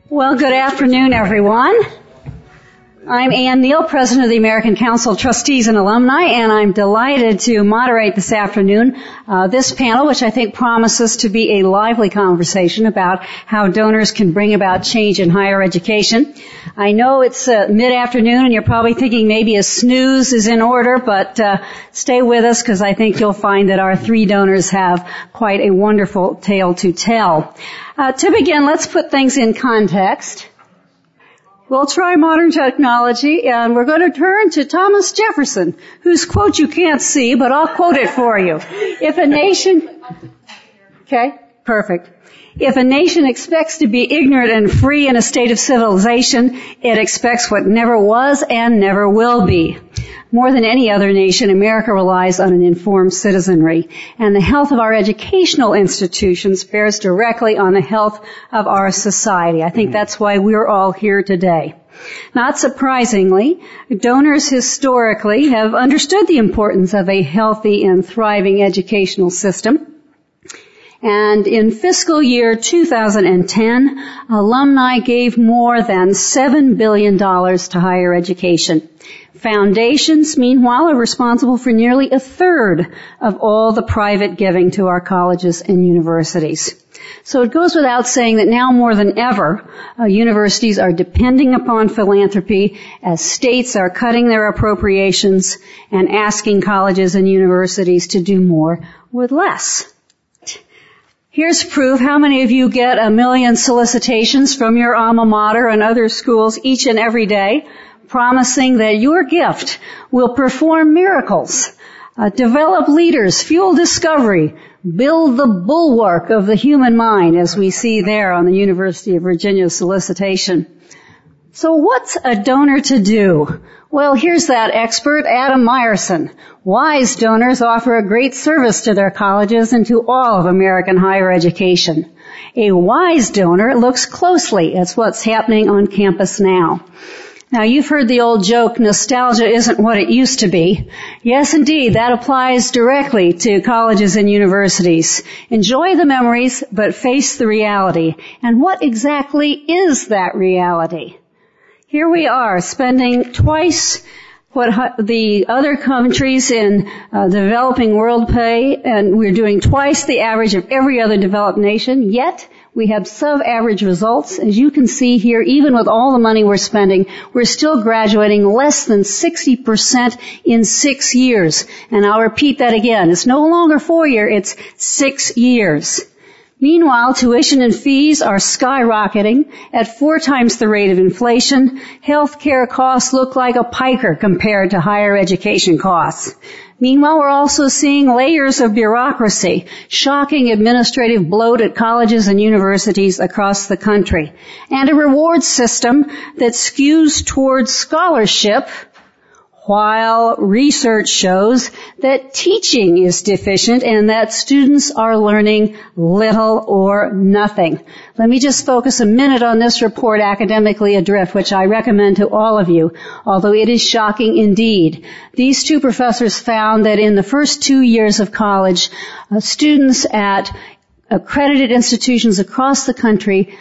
Well, good afternoon, everyone. I'm Ann Neal, President of the American Council of Trustees and Alumni, and I'm delighted to moderate this afternoon this panel, which I think promises to be a lively conversation about how donors can bring about change in higher education. I know it's mid-afternoon, and you're probably thinking maybe a snooze is in order, but stay with us because I think you'll find that our three donors have quite a wonderful tale to tell. To begin, let's put things in context. We'll try modern technology, and we're going to turn to Thomas Jefferson, whose quote you can't see, but I'll quote it for you. If a nation expects to be ignorant and free in a state of civilization, it expects what never was and never will be. More than any other nation, America relies on an informed citizenry, and the health of our educational institutions bears directly on the health of our society. I think that's why we're all here today. Not surprisingly, donors historically have understood the importance of a healthy and thriving educational system. And in fiscal year 2010, alumni gave more than $7 billion to higher education. Foundations, meanwhile, are responsible for nearly a third of all the private giving to our colleges and universities. So it goes without saying that now more than ever, universities are depending upon philanthropy as states are cutting their appropriations and asking colleges and universities to do more with less. Here's proof. How many of you get 1 million solicitations from your alma mater and other schools each and every day, promising that your gift will perform miracles, develop leaders, fuel discovery, build the bulwark of the human mind, as we see there on the University of Virginia solicitation? So what's a donor to do? Well, here's that expert, Adam Meyerson. Wise donors offer a great service to their colleges and to all of American higher education. A wise donor looks closely at what's happening on campus now. Now, you've heard the old joke, nostalgia isn't what it used to be. Yes, indeed, that applies directly to colleges and universities. Enjoy the memories, but face the reality. And what exactly is that reality? Here we are, spending twice what the other countries in the developing world pay, and we're doing twice the average of every other developed nation, yet we have sub-average results. As you can see here, even with all the money we're spending, we're still graduating less than 60% in 6 years. And I'll repeat that again. It's no longer 4 years, it's 6 years. Meanwhile, tuition and fees are skyrocketing at 4 times the rate of inflation. Health care costs look like a piker compared to higher education costs. Meanwhile, we're also seeing layers of bureaucracy, shocking administrative bloat at colleges and universities across the country, and a reward system that skews towards scholarship, while research shows that teaching is deficient and that students are learning little or nothing. Let me just focus a minute on this report, Academically Adrift, which I recommend to all of you, although it is shocking indeed. These two professors found that in the first 2 years of college, students at accredited institutions across the country,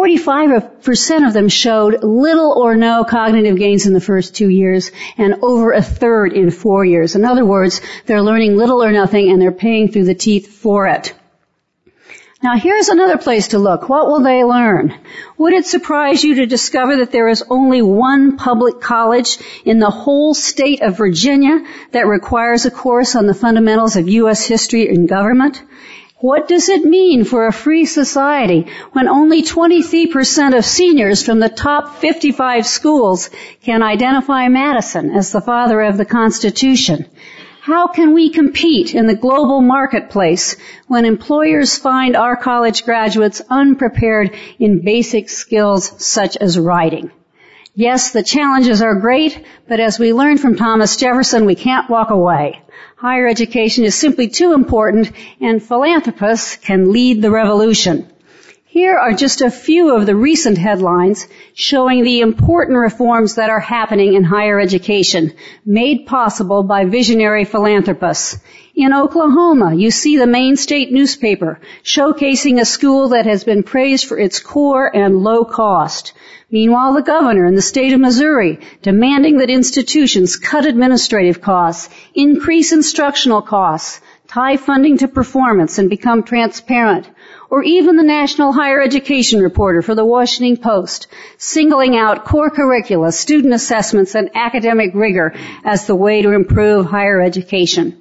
45% of them showed little or no cognitive gains in the first 2 years and over a third in 4 years. In other words, they're learning little or nothing and they're paying through the teeth for it. Now here's another place to look. What will they learn? Would it surprise you to discover that there is only one public college in the whole state of Virginia that requires a course on the fundamentals of U.S. history and government? What does it mean for a free society when only 23% of seniors from the top 55 schools can identify Madison as the father of the Constitution? How can we compete in the global marketplace when employers find our college graduates unprepared in basic skills such as writing? Yes, the challenges are great, but as we learned from Thomas Jefferson, we can't walk away. Higher education is simply too important, and philanthropists can lead the revolution. Here are just a few of the recent headlines showing the important reforms that are happening in higher education, made possible by visionary philanthropists. In Oklahoma, you see the Maine State newspaper showcasing a school that has been praised for its core and low cost. Meanwhile, the governor in the state of Missouri demanding that institutions cut administrative costs, increase instructional costs, tie funding to performance and become transparent. Or even the National Higher Education Reporter for the Washington Post, singling out core curricula, student assessments, and academic rigor as the way to improve higher education.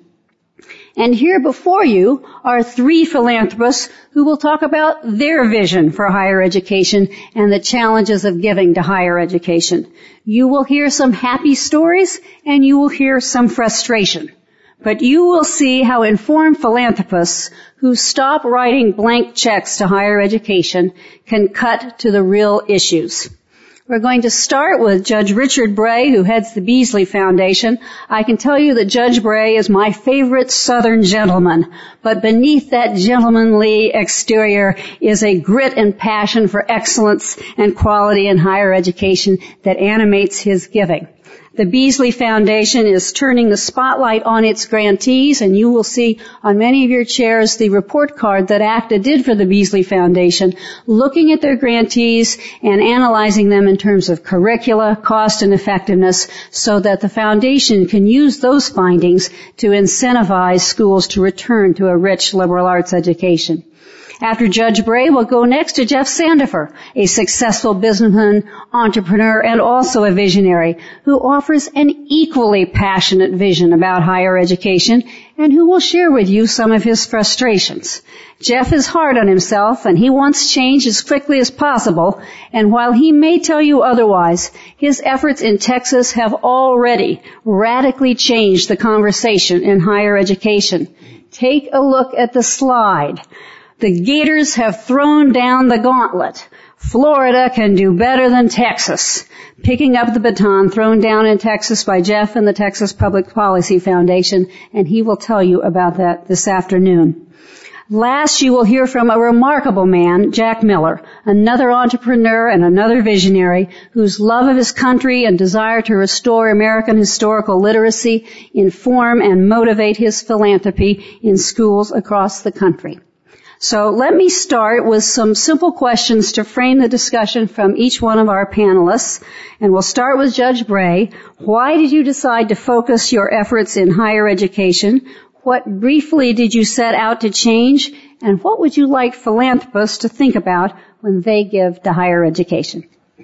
And here before you are three philanthropists who will talk about their vision for higher education and the challenges of giving to higher education. You will hear some happy stories and you will hear some frustration. But you will see how informed philanthropists who stop writing blank checks to higher education can cut to the real issues. We're going to start with Judge Richard Bray, who heads the Beasley Foundation. I can tell you that Judge Bray is my favorite Southern gentleman, but beneath that gentlemanly exterior is a grit and passion for excellence and quality in higher education that animates his giving. The Beasley Foundation is turning the spotlight on its grantees, and you will see on many of your chairs the report card that ACTA did for the Beasley Foundation, looking at their grantees and analyzing them in terms of curricula, cost, and effectiveness so that the foundation can use those findings to incentivize schools to return to a rich liberal arts education. After Judge Bray, we'll go next to Jeff Sandifer, a successful businessman, entrepreneur, and also a visionary who offers an equally passionate vision about higher education and who will share with you some of his frustrations. Jeff is hard on himself and he wants change as quickly as possible, and while he may tell you otherwise, his efforts in Texas have already radically changed the conversation in higher education. Take a look at the slide. The Gators have thrown down the gauntlet. Florida can do better than Texas. Picking up the baton thrown down in Texas by Jeff and the Texas Public Policy Foundation, and he will tell you about that this afternoon. Last, you will hear from a remarkable man, Jack Miller, another entrepreneur and another visionary whose love of his country and desire to restore American historical literacy inform and motivate his philanthropy in schools across the country. So let me start with some simple questions to frame the discussion from each one of our panelists. And we'll start with Judge Bray. Why did you decide to focus your efforts in higher education? What briefly did you set out to change? And what would you like philanthropists to think about when they give to higher education?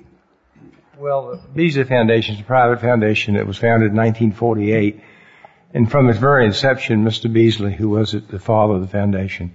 Well, the Beasley Foundation is a private foundation that was founded in 1948. And from its very inception, Mr. Beasley, who was the father of the foundation,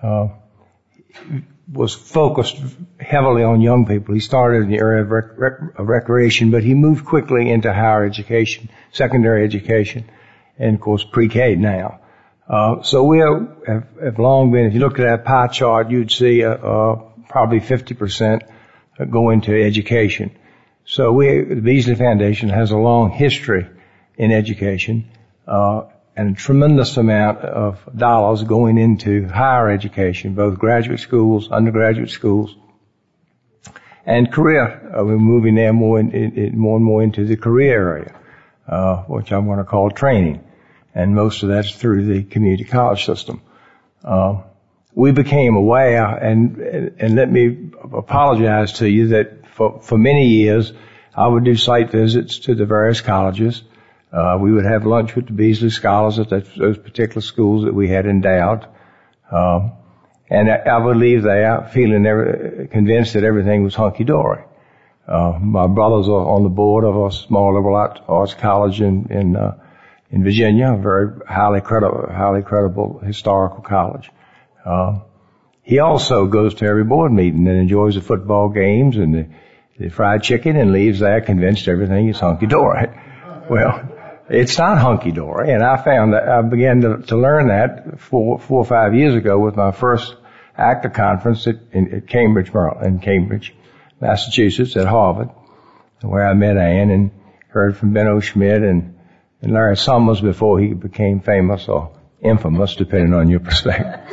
was focused heavily on young people. He started in the area of recreation, but he moved quickly into higher education, secondary education, and of course pre-K now. So we have long been, if you look at that pie chart, you'd see probably 50% go into education. So the Beasley Foundation has a long history in education, and a tremendous amount of dollars going into higher education, both graduate schools, undergraduate schools, and career. We're moving there more and more into the career area, which I'm going to call training. And most of that's through the community college system. We became aware, and let me apologize to you that for many years I would do site visits to the various colleges. We would have lunch with the Beasley scholars at those particular schools that we had endowed. And I would leave there feeling convinced that everything was hunky-dory. My brothers are on the board of a small liberal arts college in Virginia, a very highly credible historical college. He also goes to every board meeting and enjoys the football games and the fried chicken and leaves there convinced everything is hunky-dory. Well, it's not hunky-dory, and I began to learn that 4 or 5 years ago with my first ACTA conference at Cambridge, Massachusetts, at Harvard, where I met Ann and heard from Benno Schmidt and Larry Summers before he became famous or infamous, depending on your perspective.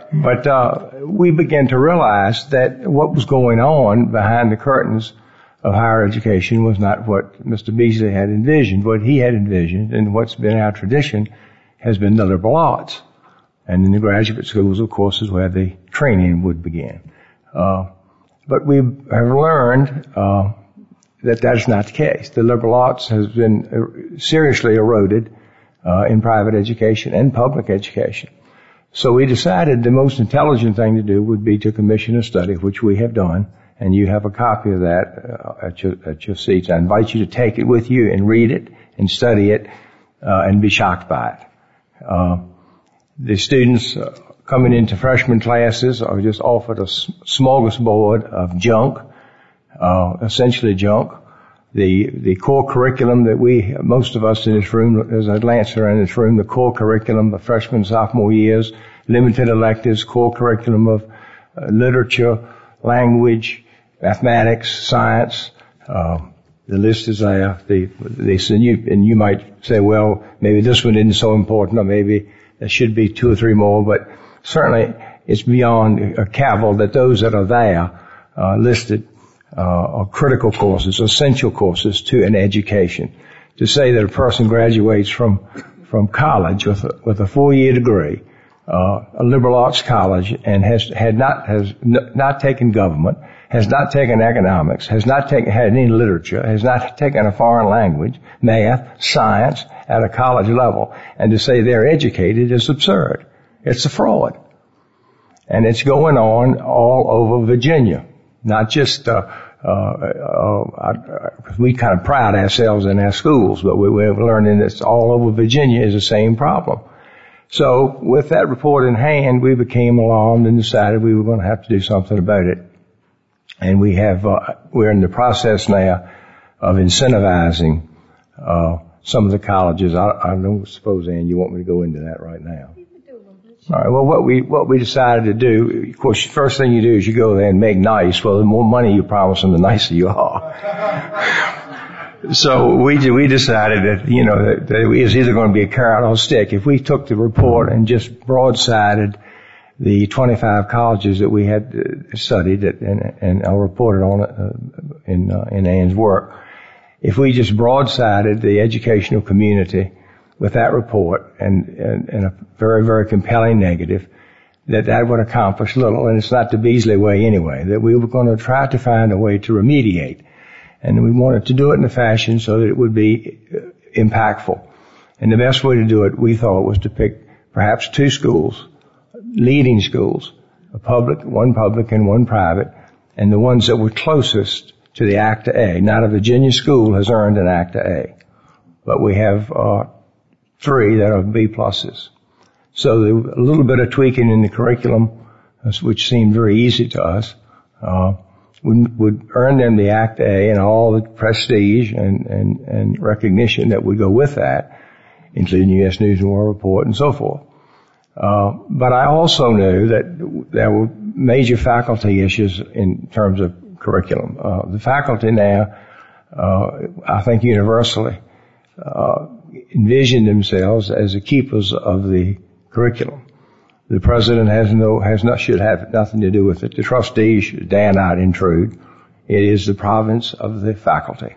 But we began to realize that what was going on behind the curtains of higher education was not what Mr. Beasley had envisioned. What he had envisioned and what's been our tradition has been the liberal arts. And in the graduate schools, of course, is where the training would begin. But we have learned that is not the case. The liberal arts has been seriously eroded in private education and public education. So we decided the most intelligent thing to do would be to commission a study, which we have done, and you have a copy of that at your seats. I invite you to take it with you and read it and study it and be shocked by it. The students coming into freshman classes are just offered a smorgasbord of junk, essentially junk. The core curriculum that most of us in this room, as I glance around this room, the core curriculum of freshman, sophomore years, limited electives, core curriculum of literature, language, mathematics, science, the list is there. And you might say, well, maybe this one isn't so important, or maybe there should be 2 or 3 more, but certainly it's beyond a cavil that those that are there listed are critical courses, essential courses to an education. To say that a person graduates from college with a 4-year degree, a liberal arts college, and has not taken government, has not taken economics, has not had any literature, has not taken a foreign language, math, science at a college level, and to say they're educated is absurd. It's a fraud. And it's going on all over Virginia. Not just, we kind of pride ourselves in our schools, but we're learning that all over Virginia is the same problem. So with that report in hand, we became alarmed and decided we were going to have to do something about it. And we're in the process now of incentivizing, some of the colleges. I don't suppose, Ann, you want me to go into that right now? All right. Well, what we decided to do, of course, the first thing you do is you go there and make nice. Well, the more money you promise them, the nicer you are. So we decided that, that it was either going to be a carrot or a stick. If we took the report and just broadsided the 25 colleges that we had studied and I reported on it in Ann's work, if we just broadsided the educational community with that report and a very, very compelling negative, that would accomplish little. And it's not the Beasley way anyway, that we were going to try to find a way to remediate. And we wanted to do it in a fashion so that it would be impactful. And the best way to do it, we thought, was to pick perhaps 2 schools, leading schools, one public and one private, and the ones that were closest to the ACTA A. Not a Virginia school has earned an ACTA A, but we have 3 that are B pluses. So a little bit of tweaking in the curriculum, which seemed very easy to us, would earn them the ACTA A and all the prestige and recognition that would go with that, including U.S. News and World Report and so forth. But I also knew that there were major faculty issues in terms of curriculum. The faculty now, I think universally, envision themselves as the keepers of the curriculum. The president should have nothing to do with it. The trustees dare not intrude. It is the province of the faculty.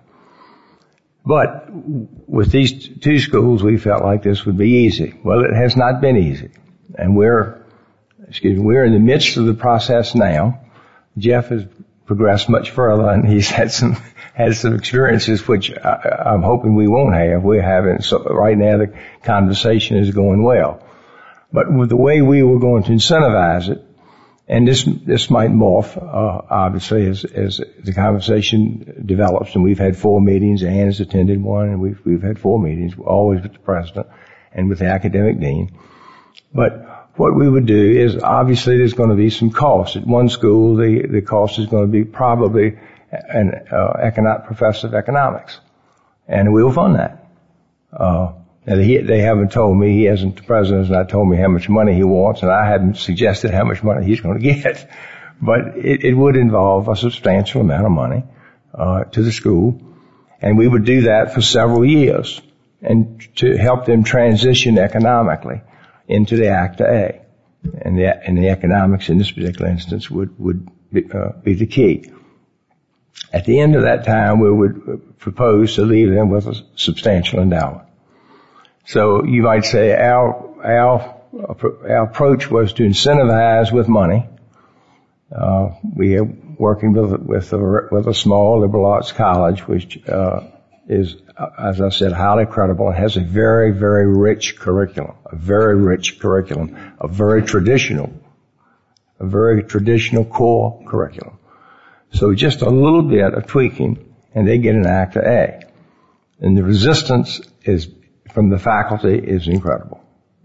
But with these 2 schools, we felt like this would be easy. Well, it has not been easy. And we're in the midst of the process now. Jeff has progressed much further, and he's had some experiences which I'm hoping we won't have. We're having, so right now the conversation is going well. But with the way we were going to incentivize it, and this might morph, obviously, as the conversation develops, and we've had 4 meetings, Ann has attended one, and we've had 4 meetings, always with the president and with the academic dean. But what we would do is, obviously, there's going to be some cost. At one school, the cost is going to be probably an professor of economics, and we'll fund that. They haven't told me, the president has not told me how much money he wants, and I haven't suggested how much money he's going to get. But it would involve a substantial amount of money to the school, and we would do that for several years, and to help them transition economically into the ACTA A. And the economics in this particular instance would be the key. At the end of that time, we would propose to leave them with a substantial endowment. So you might say our approach was to incentivize with money. We are working with a small liberal arts college, which is, as I said, highly credible and has a very, very rich curriculum, a very traditional core curriculum. So just a little bit of tweaking, and they get an ACTA A. And the resistance from the faculty is incredible.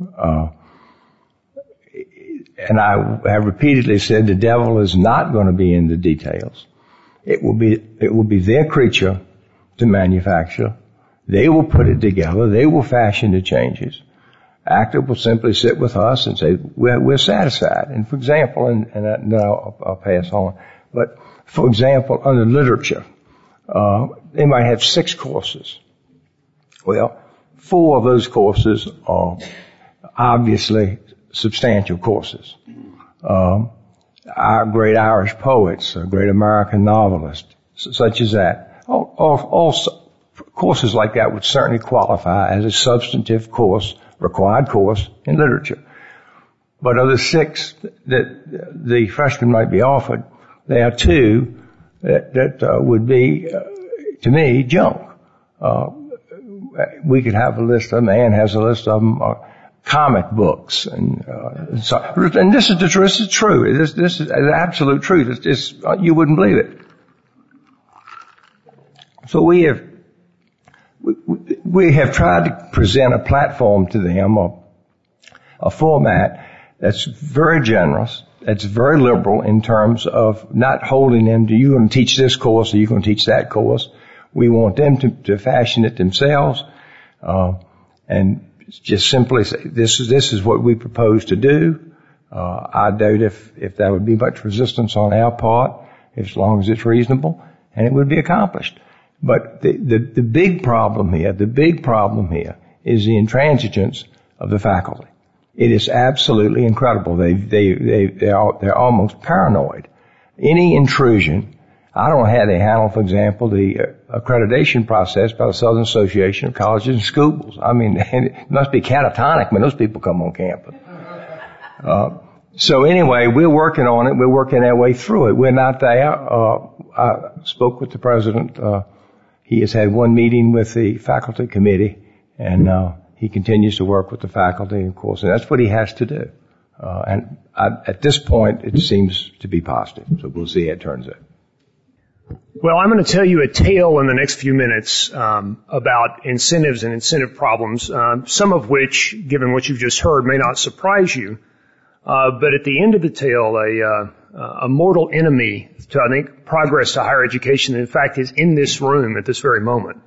And I have repeatedly said the devil is not going to be in the details. It will be their creature to manufacture. They will put it together. They will fashion the changes. ACTA will simply sit with us and say, we're satisfied. And for example, and I'll pass on, but for example, under literature, they might have 6 courses. Well, 4 of those courses are obviously substantial courses. Our great Irish poets, great American novelists, such as that. All courses like that would certainly qualify as a substantive course, required course in literature. But of the 6 that the freshmen might be offered, there are 2 that would be, to me, junk. We could have a list of them. Ann has a list of them. Comic books and this is the truth. This is true. This is the absolute truth. You wouldn't believe it. So we have tried to present a platform to them, a format that's very generous, that's very liberal in terms of not holding them to, you're going to teach this course or you're going to teach that course. We want them to fashion it themselves, and just simply say, this is what we propose to do. I doubt if there would be much resistance on our part, as long as it's reasonable, and it would be accomplished. But the big problem here is the intransigence of the faculty. It is absolutely incredible. They're almost paranoid. Any intrusion, I don't know how they handle, for example, the accreditation process by the Southern Association of Colleges and Schools. I mean, it must be catatonic when those people come on campus. So anyway, we're working on it. We're working our way through it. We're not there. I spoke with the president. He has had 1 meeting with the faculty committee, and he continues to work with the faculty, of course, and that's what he has to do. And at this point, it seems to be positive. So we'll see how it turns out. Well, I'm going to tell you a tale in the next few minutes about incentives and incentive problems, some of which, given what you've just heard, may not surprise you. But at the end of the tale, a mortal enemy to, I think, progress to higher education, in fact, is in this room at this very moment.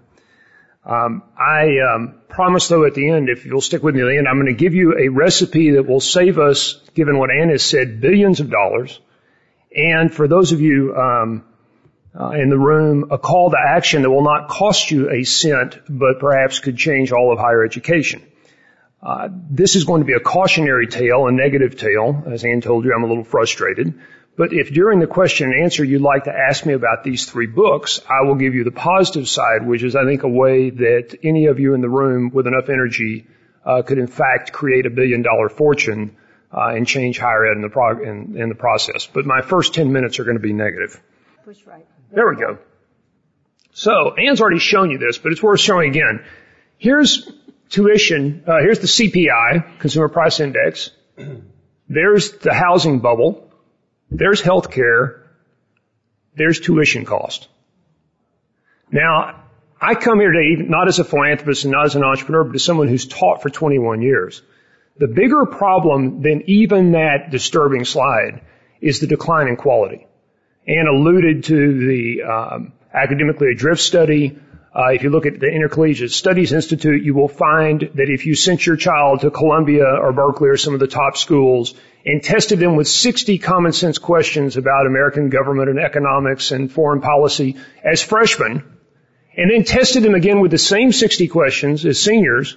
I promise, though, at the end, if you'll stick with me at the end, I'm going to give you a recipe that will save us, given what Ann has said, billions of dollars. And for those of you in the room, a call to action that will not cost you a cent, but perhaps could change all of higher education. This is going to be a cautionary tale, a negative tale. As Ann told you, I'm a little frustrated. But if during the question and answer you'd like to ask me about these 3 books, I will give you the positive side, which is, I think, a way that any of you in the room with enough energy could, in fact, create $1 billion fortune and change higher ed in the process. But my first 10 minutes are going to be negative. Push right. There we go. So, Ann's already shown you this, but it's worth showing again. Here's tuition. Here's the CPI, Consumer Price Index. There's the housing bubble. There's health care. There's tuition cost. Now, I come here today not as a philanthropist and not as an entrepreneur, but as someone who's taught for 21 years. The bigger problem than even that disturbing slide is the decline in quality. Ann alluded to the academically adrift study. If you look at the Intercollegiate Studies Institute, you will find that if you sent your child to Columbia or Berkeley or some of the top schools and tested them with 60 common sense questions about American government and economics and foreign policy as freshmen, and then tested them again with the same 60 questions as seniors,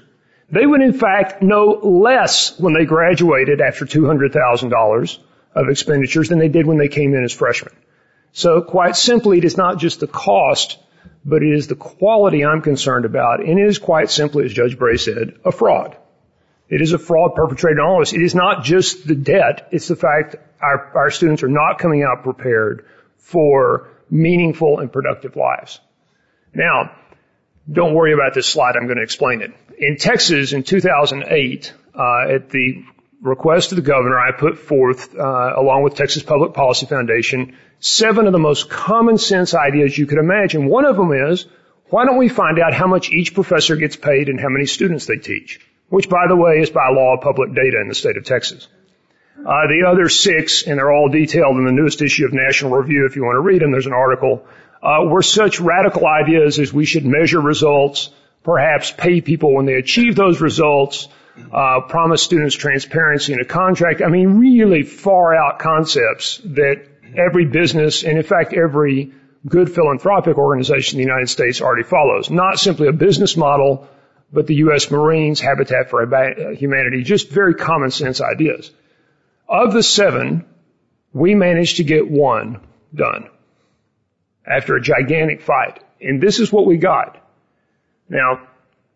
They would, in fact, know less when they graduated after $200,000 of expenditures than they did when they came in as freshmen. So quite simply, it is not just the cost, but it is the quality I'm concerned about, and it is quite simply, as Judge Bray said, a fraud. It is a fraud perpetrated on all of us. It is not just the debt. It's the fact our students are not coming out prepared for meaningful and productive lives. Now, don't worry about this slide. I'm going to explain it. In Texas in 2008, at the request of the governor, I put forth, along with Texas Public Policy Foundation, 7 of the most common sense ideas you could imagine. One of them is, why don't we find out how much each professor gets paid and how many students they teach? Which, by the way, is by law public data in the state of Texas. The other 6, and they're all detailed in the newest issue of National Review if you want to read them, there's an article, were such radical ideas as we should measure results, perhaps pay people when they achieve those results, promise students transparency in a contract. I mean, really far out concepts that every business, and in fact every good philanthropic organization in the United States already follows. Not simply a business model, but the U.S. Marines, Habitat for Humanity, just very common sense ideas. Of the 7, we managed to get 1 done after a gigantic fight. And this is what we got. Now,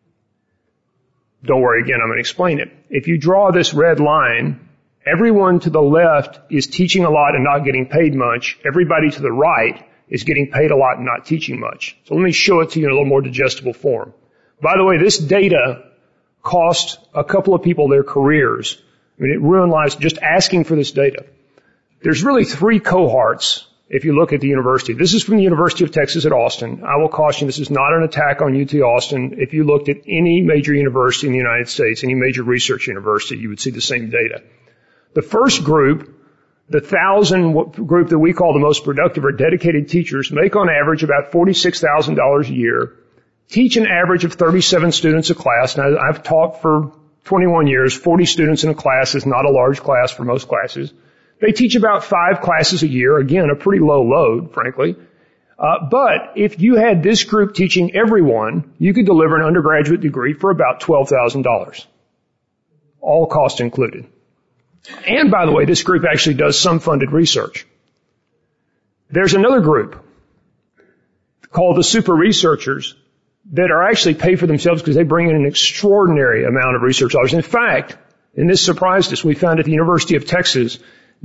don't worry again, I'm going to explain it. If you draw this red line, everyone to the left is teaching a lot and not getting paid much. Everybody to the right is getting paid a lot and not teaching much. So let me show it to you in a little more digestible form. By the way, this data cost a couple of people their careers. I mean, it ruined lives just asking for this data. There's really 3 cohorts if you look at the university. This is from the University of Texas at Austin. I will caution this is not an attack on UT Austin. If you looked at any major university in the United States, any major research university, you would see the same data. The first group, the 1,000 group that we call the most productive or dedicated teachers, make on average about $46,000 a year, teach an average of 37 students a class. Now, I've taught for 21 years. 40 students in a class is not a large class for most classes. They teach about 5 classes a year. Again, a pretty low load, frankly. But if you had this group teaching everyone, you could deliver an undergraduate degree for about $12,000. All cost included. And by the way, this group actually does some funded research. There's another group called the super researchers that are actually paid for themselves because they bring in an extraordinary amount of research dollars. In fact, and this surprised us, we found at the University of Texas,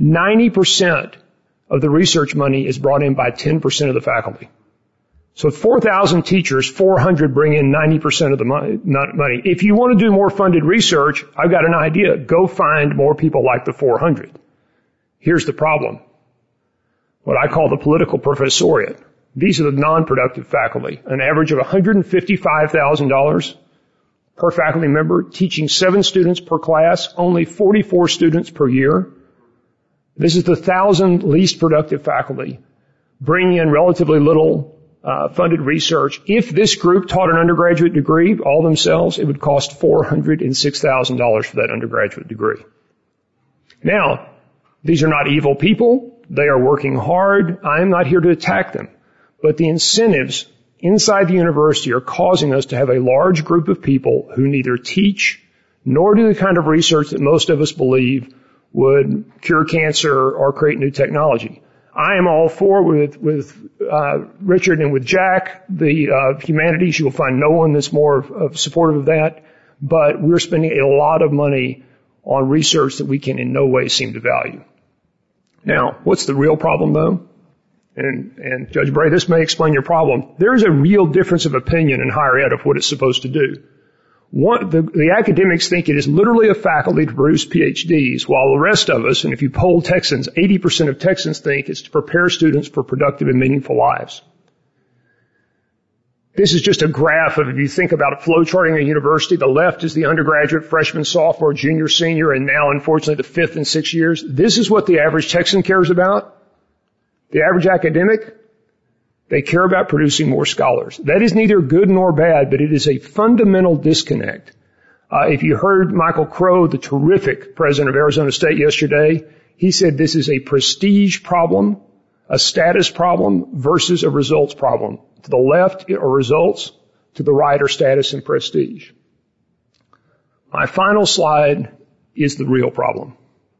90% of the research money is brought in by 10% of the faculty. So 4,000 teachers, 400 bring in 90% of the money. If you want to do more funded research, I've got an idea. Go find more people like the 400. Here's the problem. What I call the political professoriate. These are the non-productive faculty. An average of $155,000 per faculty member, teaching 7 students per class, only 44 students per year. This is the 1,000 least productive faculty, bringing in relatively little funded research. If this group taught an undergraduate degree all themselves, it would cost $406,000 for that undergraduate degree. Now, these are not evil people. They are working hard. I am not here to attack them. But the incentives inside the university are causing us to have a large group of people who neither teach nor do the kind of research that most of us believe would cure cancer or create new technology. I am all for with Richard and with Jack, the humanities. You will find no one that's more supportive of that. But we're spending a lot of money on research that we can in no way seem to value. Now, what's the real problem, though? And Judge Bray, this may explain your problem. There's a real difference of opinion in higher ed of what it's supposed to do. The academics think it is literally a faculty to produce PhDs, while the rest of us, and if you poll Texans, 80% of Texans think it's to prepare students for productive and meaningful lives. This is just a graph of, if you think about flow charting a university, the left is the undergraduate, freshman, sophomore, junior, senior, and now, unfortunately, the 5th and 6th years. This is what the average Texan cares about. The average academic, they care about producing more scholars. That is neither good nor bad, but it is a fundamental disconnect. If you heard Michael Crow, the terrific president of Arizona State yesterday, he said this is a prestige problem, a status problem versus a results problem. To the left are results, to the right are status and prestige. My final slide is the real problem.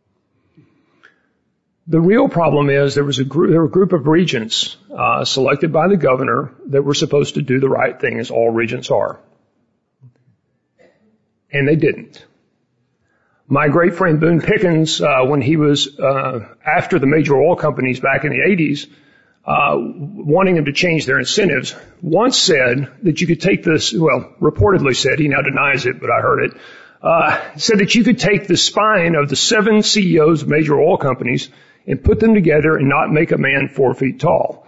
The real problem is there were a group of regents selected by the governor that were supposed to do the right thing, as all regents are. And they didn't. My great friend Boone Pickens, when he was after the major oil companies back in the 80s, wanting them to change their incentives, once said that you could take this, well, reportedly said, he now denies it, but I heard it, said that you could take the spine of the 7 CEOs of major oil companies and put them together and not make a man 4 feet tall.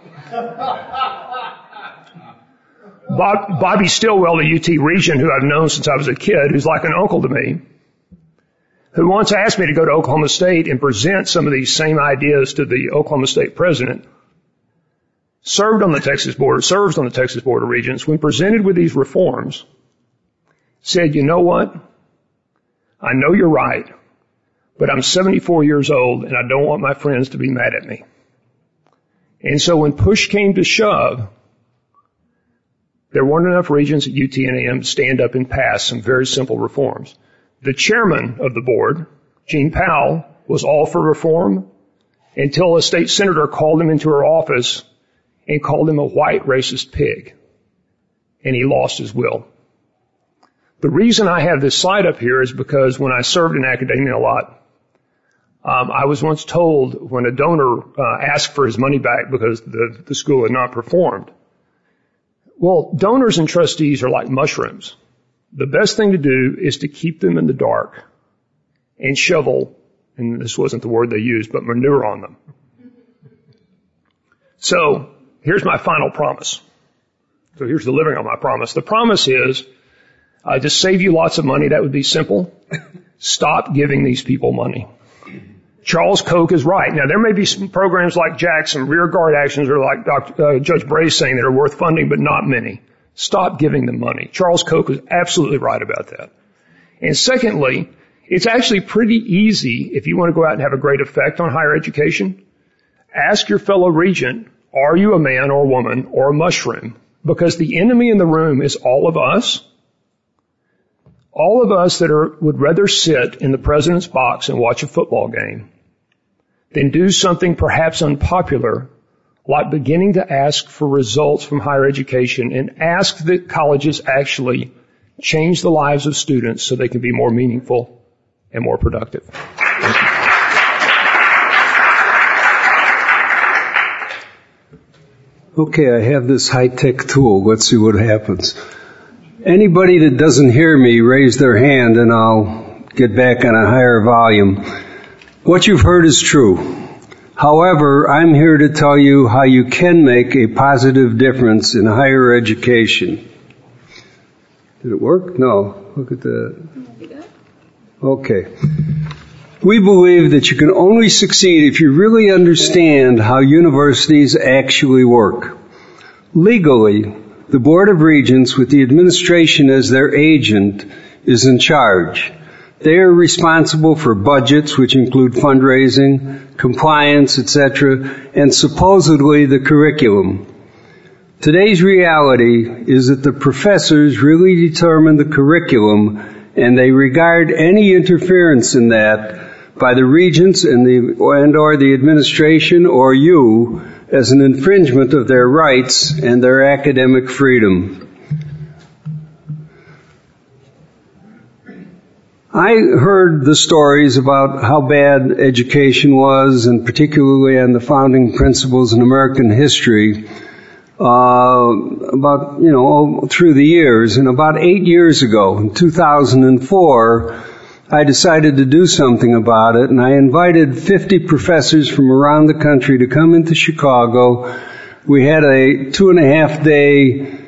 Bobby Stilwell, the UT Regent, who I've known since I was a kid, who's like an uncle to me, who once asked me to go to Oklahoma State and present some of these same ideas to the Oklahoma State president, serves on the Texas Board of Regents, when presented with these reforms, said, you know what? I know you're right, but I'm 74 years old and I don't want my friends to be mad at me. And so when push came to shove, there weren't enough regents at UT&AM to stand up and pass some very simple reforms. The chairman of the board, Gene Powell, was all for reform until a state senator called him into her office and called him a white racist pig. And he lost his will. The reason I have this slide up here is because when I served in academia a lot, I was once told when a donor asked for his money back because the school had not performed, well, donors and trustees are like mushrooms. The best thing to do is to keep them in the dark and shovel, and this wasn't the word they used, but manure on them. So here's my final promise. So here's delivering on my promise. The promise is to save you lots of money. That would be simple. Stop giving these people money. Charles Koch is right. Now, there may be some programs like Jack, some rear guard actions, or like Judge Bray saying that are worth funding, but not many. Stop giving them money. Charles Koch was absolutely right about that. And secondly, it's actually pretty easy, if you want to go out and have a great effect on higher education, ask your fellow regent, are you a man or a woman or a mushroom? Because the enemy in the room is all of us. All of us that would rather sit in the president's box and watch a football game than do something perhaps unpopular, like beginning to ask for results from higher education and ask that colleges actually change the lives of students so they can be more meaningful and more productive. Okay, I have this high-tech tool. Let's see what happens. Anybody that doesn't hear me, raise their hand and I'll get back on a higher volume. What you've heard is true. However, I'm here to tell you how you can make a positive difference in higher education. Did it work? No. Look at that. Okay. We believe that you can only succeed if you really understand how universities actually work. Legally, the Board of Regents, with the administration as their agent, is in charge. They are responsible for budgets, which include fundraising, compliance, etc., and supposedly the curriculum. Today's reality is that the professors really determine the curriculum, and they regard any interference in that by the regents and or the administration or you as an infringement of their rights and their academic freedom. I heard the stories about how bad education was, and particularly on the founding principles in American history, through the years. And about 8 years ago, in 2004, I decided to do something about it, and I invited 50 professors from around the country to come into Chicago. We had a 2.5-day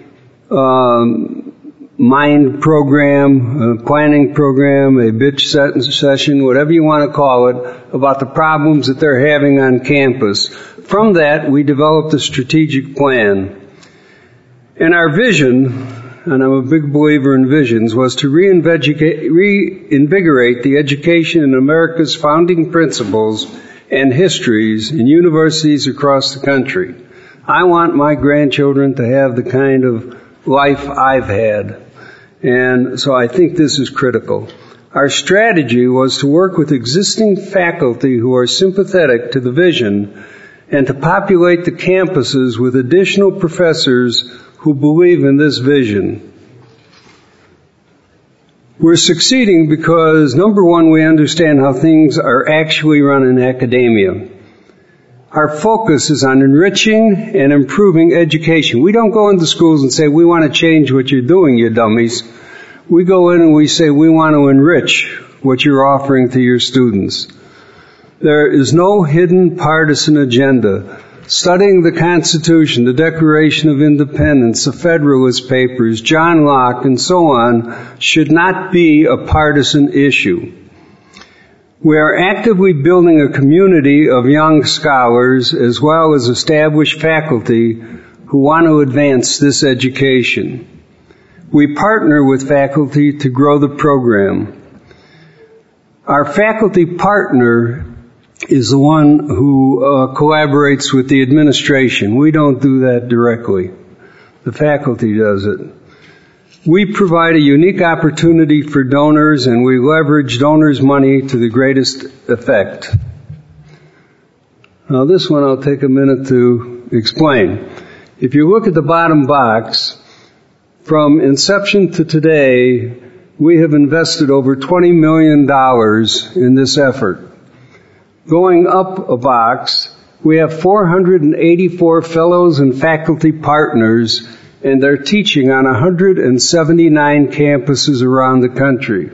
mind program, a planning program, a bitch session, whatever you want to call it, about the problems that they're having on campus. From that, we developed a strategic plan. And our vision, and I'm a big believer in visions, was to reinvigorate the education in America's founding principles and histories in universities across the country. I want my grandchildren to have the kind of life I've had. And so I think this is critical. Our strategy was to work with existing faculty who are sympathetic to the vision and to populate the campuses with additional professors who believe in this vision. We're succeeding because, number one, we understand how things are actually run in academia. Our focus is on enriching and improving education. We don't go into schools and say, we want to change what you're doing, you dummies. We go in and we say, we want to enrich what you're offering to your students. There is no hidden partisan agenda. Studying the Constitution, the Declaration of Independence, the Federalist Papers, John Locke, and so on should not be a partisan issue. We are actively building a community of young scholars as well as established faculty who want to advance this education. We partner with faculty to grow the program. Our faculty partner is the one who collaborates with the administration. We don't do that directly. The faculty does it. We provide a unique opportunity for donors, and we leverage donors' money to the greatest effect. Now, this one I'll take a minute to explain. If you look at the bottom box, from inception to today, we have invested over $20 million in this effort. Going up a box, we have 484 fellows and faculty partners, and they're teaching on 179 campuses around the country.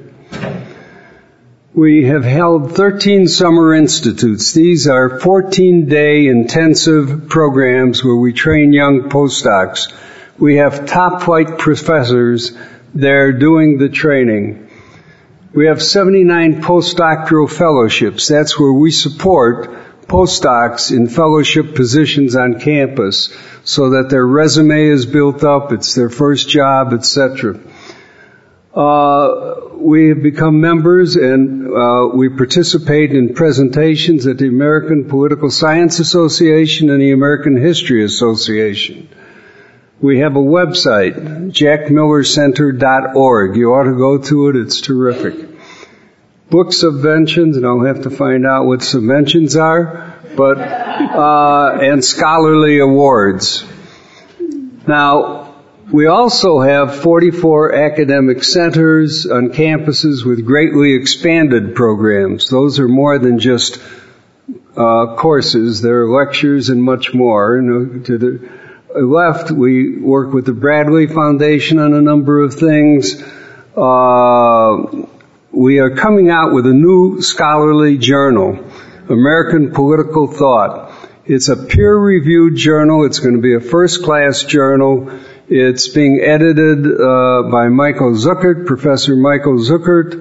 We have held 13 summer institutes. These are 14-day intensive programs where we train young postdocs. We have top-flight professors there doing the training. We have 79 postdoctoral fellowships. That's where we support postdocs in fellowship positions on campus so that their resume is built up, it's their first job, etc. We have become members and we participate in presentations at the American Political Science Association and the American History Association. We have a website, jackmillercenter.org. You ought to go to it. It's terrific. Book subventions, and I'll have to find out what subventions are, but and scholarly awards. Now, we also have 44 academic centers on campuses with greatly expanded programs. Those are more than just courses. There are lectures and much more. To the left, we work with the Bradley Foundation on a number of things. We are coming out with a new scholarly journal, American Political Thought. It's a peer-reviewed journal. It's going to be a first-class journal. It's being edited by Michael Zuckert, Professor Michael Zuckert,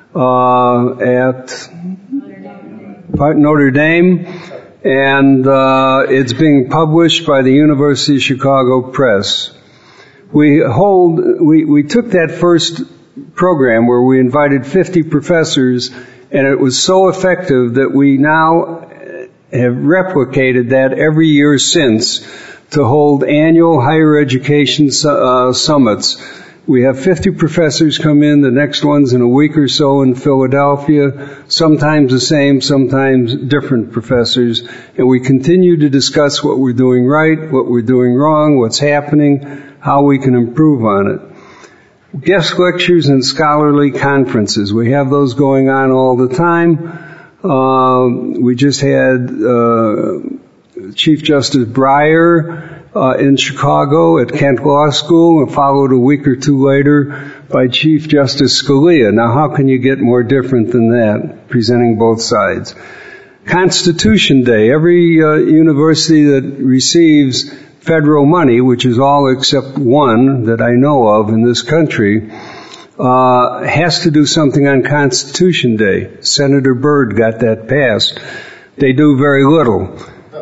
at Notre Dame. And it's being published by the University of Chicago Press. We took that first program where we invited 50 professors, and it was so effective that we now have replicated that every year since to hold annual higher education summits. We have 50 professors come in, the next one's in a week or so in Philadelphia, sometimes the same, sometimes different professors, and we continue to discuss what we're doing right, what we're doing wrong, what's happening, how we can improve on it. Guest lectures and scholarly conferences. We have those going on all the time. We just had Chief Justice Breyer in Chicago at Kent Law School, and followed a week or two later by Chief Justice Scalia. Now, how can you get more different than that, presenting both sides? Constitution Day. Every university that receives federal money, which is all except one that I know of in this country, has to do something on Constitution Day. Senator Byrd got that passed. They do very little.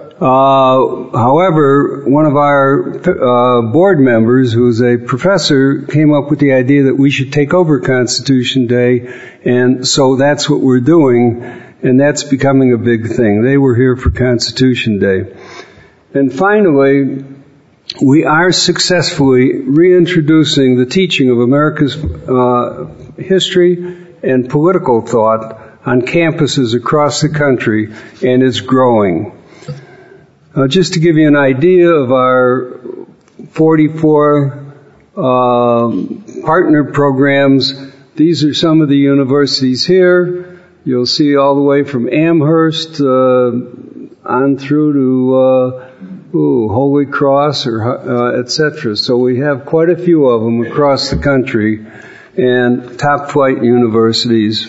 However, one of our board members, who's a professor, came up with the idea that we should take over Constitution Day, and so that's what we're doing, and that's becoming a big thing. They were here for Constitution Day. And finally, we are successfully reintroducing the teaching of America's history and political thought on campuses across the country, and is growing. Just to give you an idea of our 44 partner programs, these are some of the universities here. You'll see all the way from Amherst on through to Holy Cross, or etc. So we have quite a few of them across the country, and top flight universities.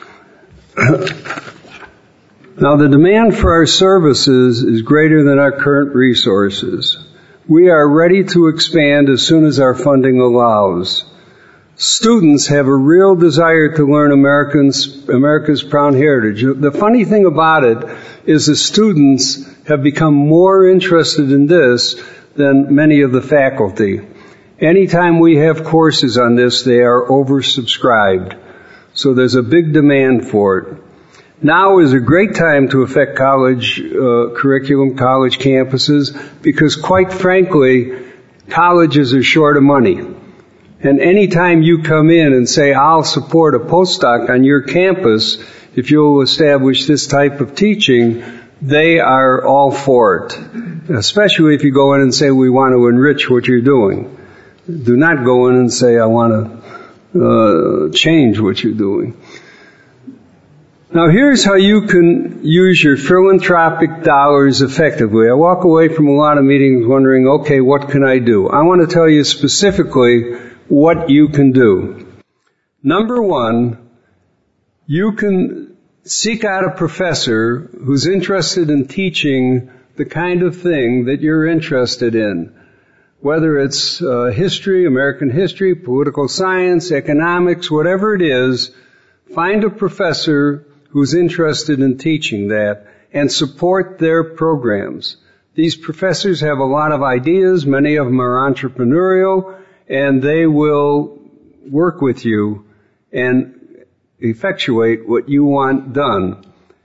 Now, the demand for our services is greater than our current resources. We are ready to expand as soon as our funding allows. Students have a real desire to learn America's proud heritage. The funny thing about it is the students have become more interested in this than many of the faculty. Anytime we have courses on this, they are oversubscribed. So there's a big demand for it. Now is a great time to affect college curriculum, college campuses, because quite frankly, colleges are short of money. And anytime you come in and say, I'll support a postdoc on your campus if you'll establish this type of teaching, they are all for it. Especially if you go in and say, we want to enrich what you're doing. Do not go in and say, I want to change what you're doing. Now here's how you can use your philanthropic dollars effectively. I walk away from a lot of meetings wondering, okay, what can I do? I want to tell you specifically what you can do. Number one, you can seek out a professor who's interested in teaching the kind of thing that you're interested in. Whether it's history, American history, political science, economics, whatever it is, find a professor who's interested in teaching that and support their programs. These professors have a lot of ideas. Many of them are entrepreneurial, and they will work with you and effectuate what you want done.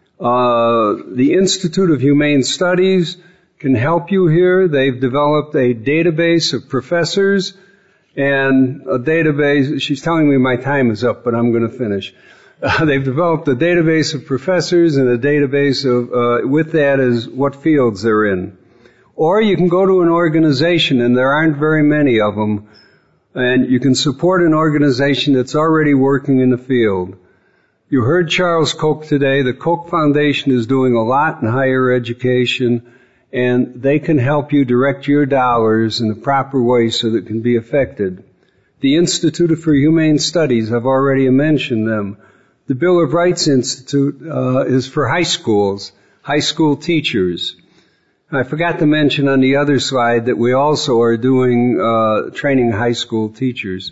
The Institute of Humane Studies can help you here. They've developed a database of professors and a database. She's telling me my time is up, but I'm going to finish. They've developed a database of professors and a database of, with that is what fields they're in. Or you can go to an organization, and there aren't very many of them, and you can support an organization that's already working in the field. You heard Charles Koch today. The Koch Foundation is doing a lot in higher education, and they can help you direct your dollars in the proper way so that it can be affected. The Institute for Humane Studies, I've already mentioned them. The Bill of Rights Institute is for high schools, high school teachers. I forgot to mention on the other slide that we also are doing training high school teachers.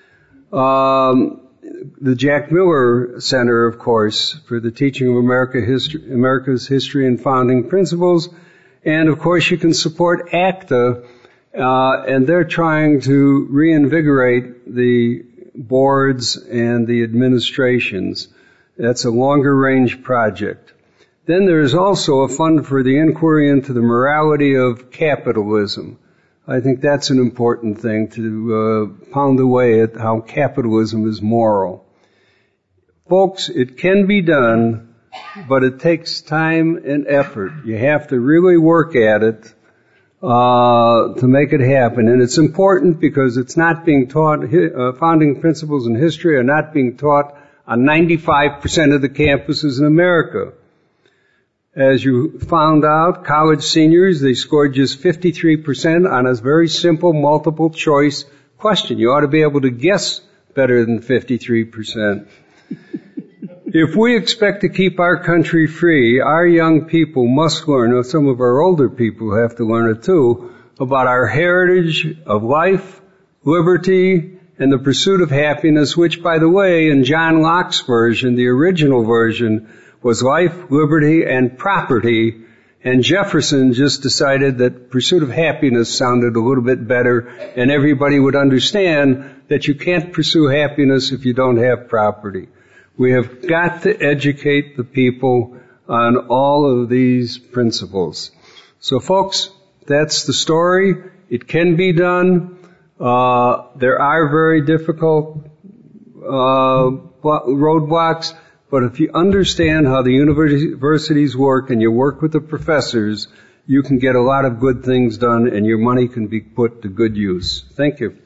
The Jack Miller Center, of course, for the teaching of America's history and founding principles. And, of course, you can support ACTA, and they're trying to reinvigorate the boards and the administrations. That's a longer range project. Then there's also a fund for the inquiry into the morality of capitalism. I think that's an important thing to pound away at how capitalism is moral. Folks, it can be done, but it takes time and effort. You have to really work at it to make it happen. And it's important because it's not being taught, founding principles in history are not being taught on 95% of the campuses in America. As you found out, college seniors, they scored just 53% on a very simple multiple choice question. You ought to be able to guess better than 53%. If we expect to keep our country free, our young people must learn, or some of our older people have to learn it too, about our heritage of life, liberty, and the pursuit of happiness, which, by the way, in John Locke's version, the original version, was life, liberty, and property, and Jefferson just decided that pursuit of happiness sounded a little bit better, and everybody would understand that you can't pursue happiness if you don't have property. We have got to educate the people on all of these principles. So, folks, that's the story. It can be done. There are very difficult roadblocks, but if you understand how the universities work and you work with the professors, you can get a lot of good things done and your money can be put to good use. Thank you.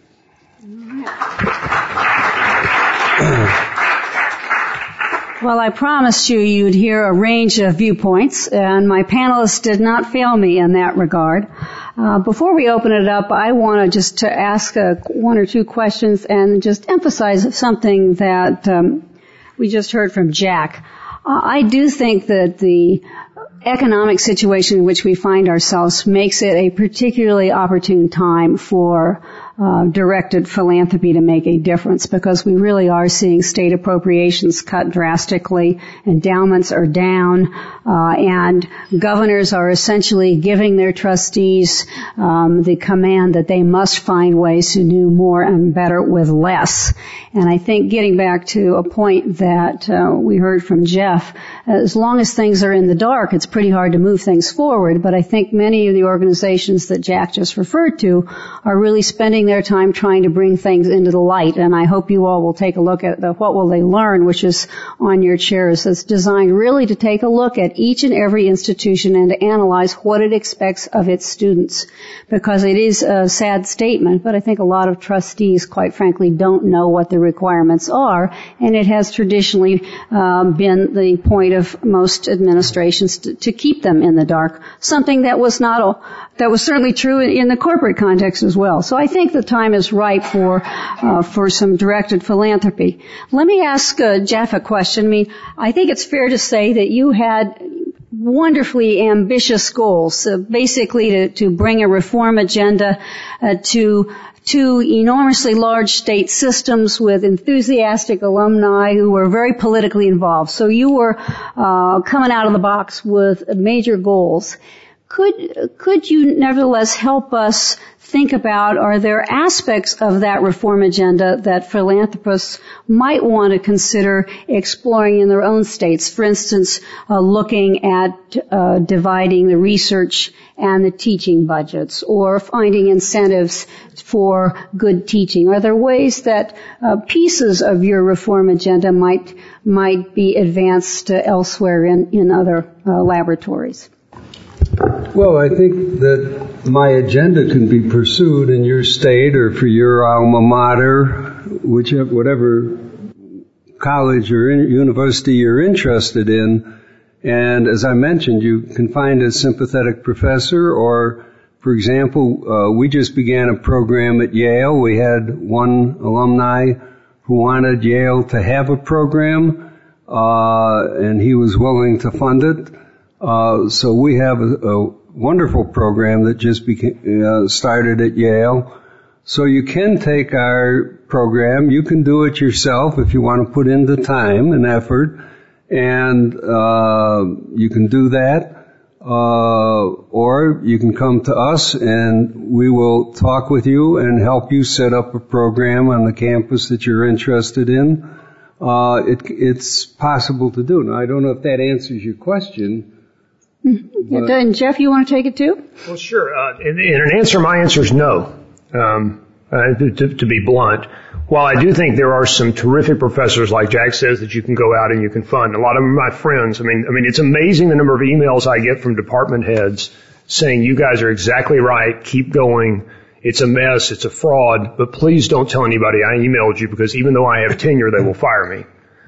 Well, I promised you'd hear a range of viewpoints, and my panelists did not fail me in that regard. Before we open it up, I want to ask one or two questions and just emphasize something that we just heard from Jack. I do think that the economic situation in which we find ourselves makes it a particularly opportune time for directed philanthropy to make a difference, because we really are seeing state appropriations cut drastically, endowments are down, and governors are essentially giving their trustees the command that they must find ways to do more and better with less. And I think, getting back to a point that we heard from Jeff, as long as things are in the dark, it's pretty hard to move things forward. But I think many of the organizations that Jack just referred to are really spending their time trying to bring things into the light. And I hope you all will take a look at the What Will They Learn, which is on your chairs. It's designed really to take a look at each and every institution and to analyze what it expects of its students. Because it is a sad statement, but I think a lot of trustees, quite frankly, don't know what the requirements are. And it has traditionally been the point of most administrations to keep them in the dark. Something that was certainly true in the corporate context as well. So I think the time is right for some directed philanthropy. Let me ask Jeff a question. I think it's fair to say that you had wonderfully ambitious goals, basically to bring a reform agenda to two enormously large state systems with enthusiastic alumni who were very politically involved. So you were coming out of the box with major goals. Could you nevertheless help us think about, are there aspects of that reform agenda that philanthropists might want to consider exploring in their own states? For instance, looking at dividing the research and the teaching budgets, or finding incentives for good teaching. Are there ways that pieces of your reform agenda might be advanced elsewhere in other laboratories? Well, I think that my agenda can be pursued in your state or for your alma mater, whatever college or university you're interested in. And as I mentioned, you can find a sympathetic professor, or, for example, we just began a program at Yale. We had one alumni who wanted Yale to have a program, and he was willing to fund it. So we have a wonderful program that just started at Yale. So you can take our program, you can do it yourself if you want to put in the time and effort, and you can do that, or you can come to us and we will talk with you and help you set up a program on the campus that you're interested in. It's possible to do. Now, I don't know if that answers your question. And Jeff, you want to take it too? Well, sure. In an answer, my answer is no. To be blunt, while I do think there are some terrific professors, like Jack says, that you can go out and you can fund. A lot of them are my friends. I mean, it's amazing the number of emails I get from department heads saying, "You guys are exactly right. Keep going. It's a mess. It's a fraud. But please don't tell anybody I emailed you, because even though I have tenure, they will fire me."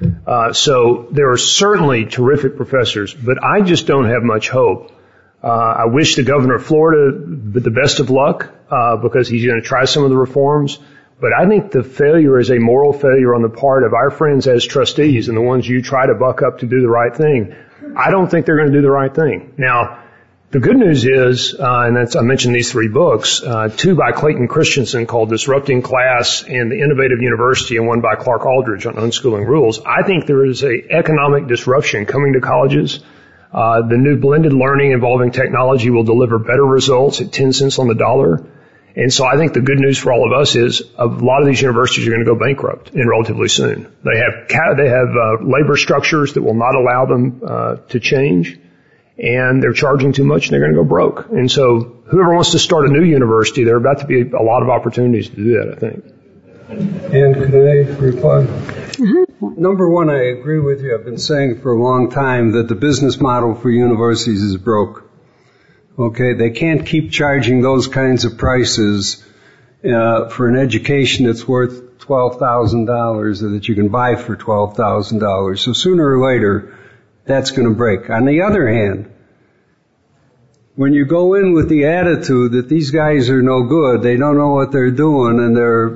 So there are certainly terrific professors, but I just don't have much hope. I wish the governor of Florida the best of luck, because he's going to try some of the reforms. But I think the failure is a moral failure on the part of our friends as trustees and the ones you try to buck up to do the right thing. I don't think they're going to do the right thing. Now, the good news is, and I mentioned these three books, two by Clayton Christensen called Disrupting Class and The Innovative University, and one by Clark Aldridge on Unschooling Rules. I think there is an economic disruption coming to colleges. The new blended learning involving technology will deliver better results at 10 cents on the dollar. And so I think the good news for all of us is a lot of these universities are going to go bankrupt relatively soon. They have labor structures that will not allow them to change, and they're charging too much, and they're going to go broke. And so whoever wants to start a new university, there are about to be a lot of opportunities to do that, I think. And can I reply? Number one, I agree with you. I've been saying for a long time that the business model for universities is broke. Okay, they can't keep charging those kinds of prices for an education that's worth $12,000 or that you can buy for $12,000. So sooner or later, that's going to break. On the other hand, when you go in with the attitude that these guys are no good, they don't know what they're doing, and they're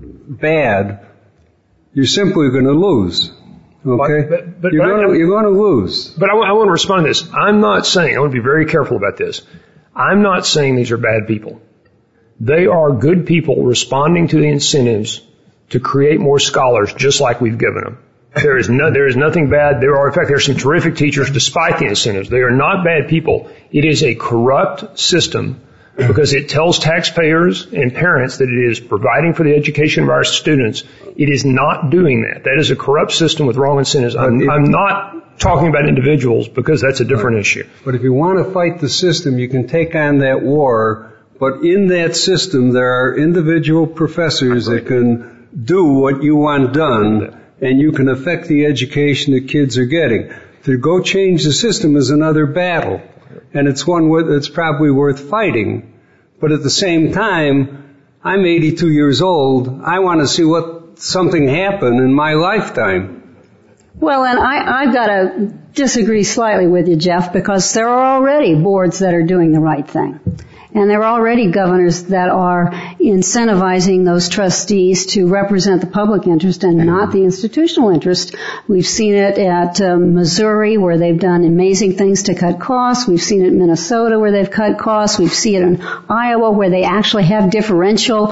bad, you're simply going to lose. Okay? But you're going to lose. But I want to respond to this. I'm not saying, I want to be very careful about this. I'm not saying these are bad people. They are good people responding to the incentives to create more scholars, just like we've given them. There is nothing bad. In fact, there are some terrific teachers despite the incentives. They are not bad people. It is a corrupt system because it tells taxpayers and parents that it is providing for the education of our students. It is not doing that. That is a corrupt system with wrong incentives. I'm not talking about individuals because that's a different issue. But if you want to fight the system, you can take on that war. But in that system, there are individual professors that can do what you want done, and you can affect the education that kids are getting. To go change the system is another battle, and it's one that's probably worth fighting. But at the same time, I'm 82 years old. I want to see something happen in my lifetime. Well, and I've got to disagree slightly with you, Jeff, because there are already boards that are doing the right thing. And there are already governors that are incentivizing those trustees to represent the public interest and not the institutional interest. We've seen it at Missouri, where they've done amazing things to cut costs. We've seen it in Minnesota, where they've cut costs. We've seen it in Iowa, where they actually have differential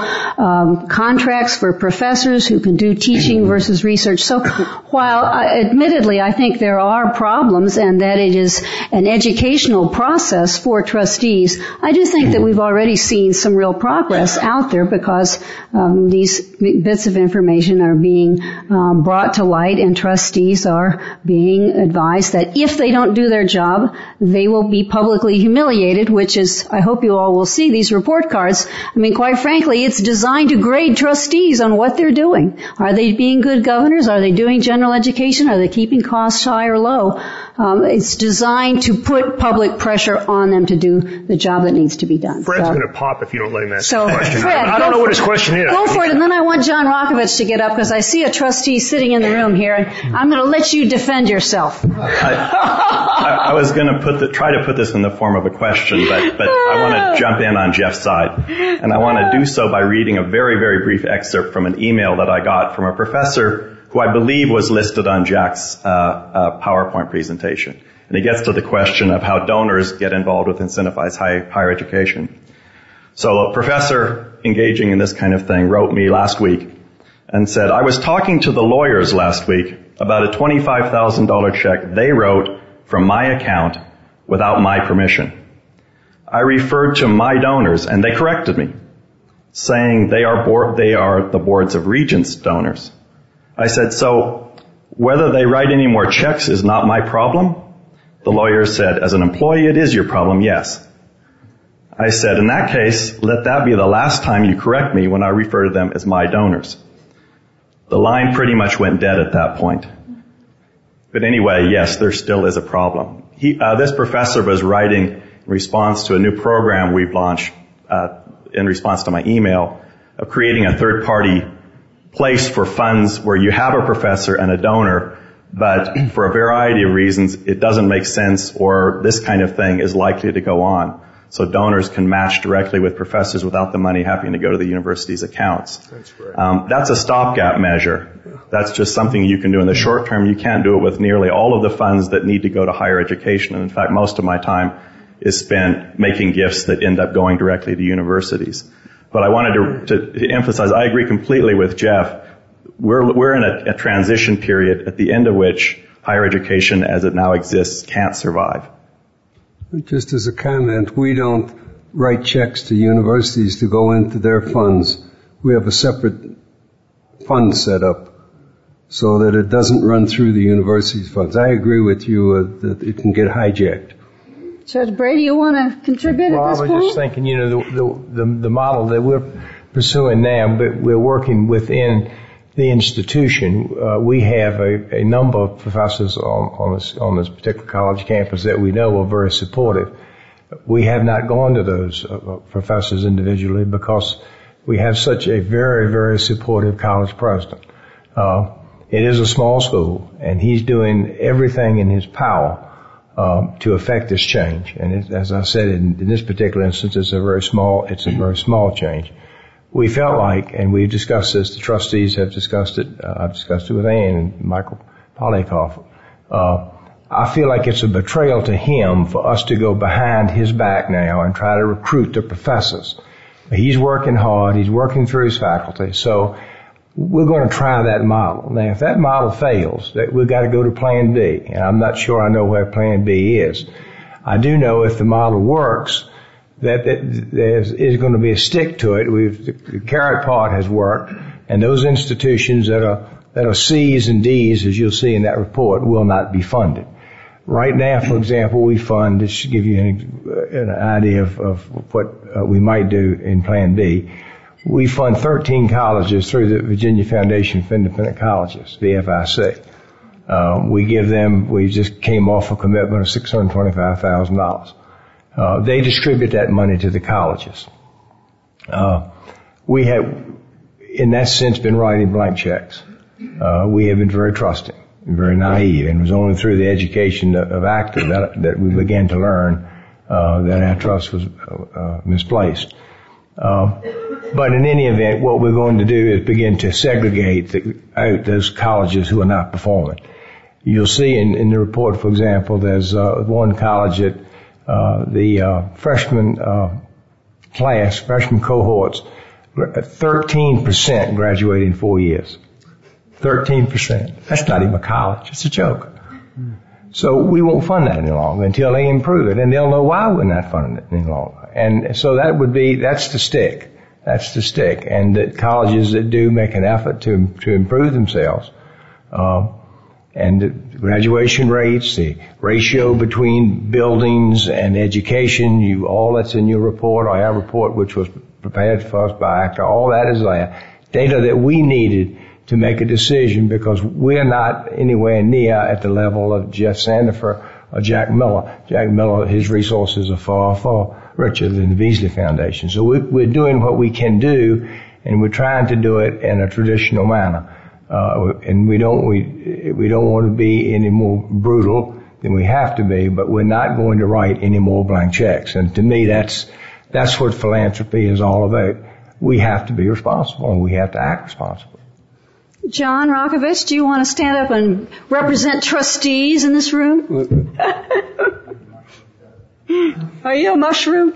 contracts for professors who can do teaching versus research. So while admittedly I think there are problems and that it is an educational process for trustees, I do think that we've already seen some real progress out there because these bits of information are being brought to light, and trustees are being advised that if they don't do their job, they will be publicly humiliated, which is, I hope you all will see these report cards. I mean, quite frankly, it's designed to grade trustees on what they're doing. Are they being good governors? Are they doing general education? Are they keeping costs high or low? It's designed to put public pressure on them to do the job that needs to be done. Fred's going to pop if you don't let him ask the question. Fred, I don't know what his question is. Go for it, and then I want John Rakovich to get up because I see a trustee sitting in the room here, and I'm going to let you defend yourself. I was going to try to put this in the form of a question, but I want to jump in on Jeff's side. And I want to do so by reading a very, very brief excerpt from an email that I got from a professor who I believe was listed on Jack's PowerPoint presentation. And he gets to the question of how donors get involved with incentivized higher education. So a professor engaging in this kind of thing wrote me last week and said, I was talking to the lawyers last week about a $25,000 check they wrote from my account without my permission. I referred to my donors, and they corrected me, saying they are the boards of regents donors. I said, so whether they write any more checks is not my problem? The lawyer said, as an employee, it is your problem, yes. I said, in that case, let that be the last time you correct me when I refer to them as my donors. The line pretty much went dead at that point. But anyway, yes, there still is a problem. This professor was writing in response to a new program we've launched in response to my email of creating a third-party place for funds where you have a professor and a donor, but for a variety of reasons it doesn't make sense or this kind of thing is likely to go on. So donors can match directly with professors without the money having to go to the university's accounts. That's great. That's a stopgap measure. That's just something you can do in the short term. You can't do it with nearly all of the funds that need to go to higher education. And in fact, most of my time is spent making gifts that end up going directly to universities. But I wanted to emphasize, I agree completely with Jeff. We're in a transition period at the end of which higher education as it now exists can't survive. Just as a comment, we don't write checks to universities to go into their funds. We have a separate fund set up so that it doesn't run through the university's funds. I agree with you that it can get hijacked. Judge Brady, you want to contribute at this point? Well, I was just thinking, the model that pursuing now, but we're working within the institution. We have a number of professors on this particular college campus that we know are very supportive. We have not gone to those professors individually because we have such a very, very supportive college president. It is a small school, and he's doing everything in his power to affect this change. And as I said, in this particular instance, it's a very small change. We felt like, and we've discussed this, the trustees have discussed it, I've discussed it with Ann and Michael Polikoff. I feel like it's a betrayal to him for us to go behind his back now and try to recruit the professors. He's working hard, he's working through his faculty, so we're going to try that model. Now, if that model fails, we've got to go to Plan B, and I'm not sure I know where Plan B is. I do know if the model works, that there is going to be a stick to it. The carrot part has worked, and those institutions that are C's and D's, as you'll see in that report, will not be funded. Right now, for example, we fund, just to give you an idea of what we might do in Plan B, we fund 13 colleges through the Virginia Foundation for Independent Colleges, VFIC. We just came off a commitment of $625,000. They distribute that money to the colleges. We have, in that sense, been writing blank checks. We have been very trusting and very naive, and it was only through the education of ACTA that we began to learn that our trust was misplaced. But in any event, what we're going to do is begin to segregate out those colleges who are not performing. You'll see in the report, for example, there's one college that the freshman cohorts, 13% graduate in 4 years. 13%. That's not even a college. It's a joke. So we won't fund that any longer until they improve it, and they'll know why we're not funding it any longer. And so that's the stick. That's the stick. And the colleges that do make an effort to improve themselves, and the graduation rates, the ratio between buildings and education, all that's in your report, or our report, which was prepared for us by ACTA, all that is there. Data that we needed to make a decision, because we're not anywhere near at the level of Jeff Sandifer or Jack Miller. Jack Miller, his resources are far, far richer than the Beasley Foundation. So we're doing what we can do, and we're trying to do it in a traditional manner. And we don't want to be any more brutal than we have to be, but we're not going to write any more blank checks. And to me, that's what philanthropy is all about. We have to be responsible, and we have to act responsibly. John Rokovich, do you want to stand up and represent trustees in this room? Are you a mushroom?